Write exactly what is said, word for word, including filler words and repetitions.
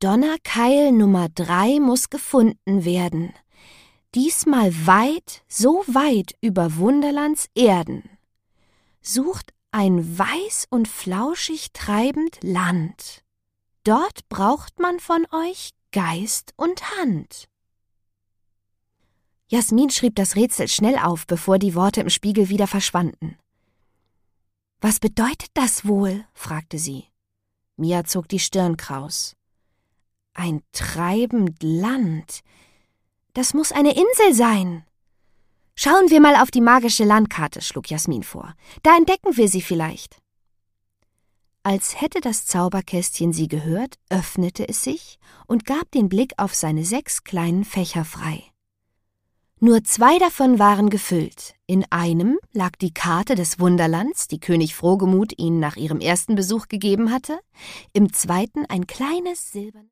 Donnerkeil Nummer drei muss gefunden werden. Diesmal weit, so weit über Wunderlands Erden. Sucht ein weiß und flauschig treibend Land. Dort braucht man von euch Geist und Hand. Jasmin schrieb das Rätsel schnell auf, bevor die Worte im Spiegel wieder verschwanden. »Was bedeutet das wohl?« fragte sie. Mia zog die Stirn kraus. »Ein treibend Land. Das muss eine Insel sein.« »Schauen wir mal auf die magische Landkarte«, schlug Jasmin vor. »Da entdecken wir sie vielleicht.« Als hätte das Zauberkästchen sie gehört, öffnete es sich und gab den Blick auf seine sechs kleinen Fächer frei. Nur zwei davon waren gefüllt. In einem lag die Karte des Wunderlands, die König Frohgemut ihnen nach ihrem ersten Besuch gegeben hatte, im zweiten ein kleines silbernes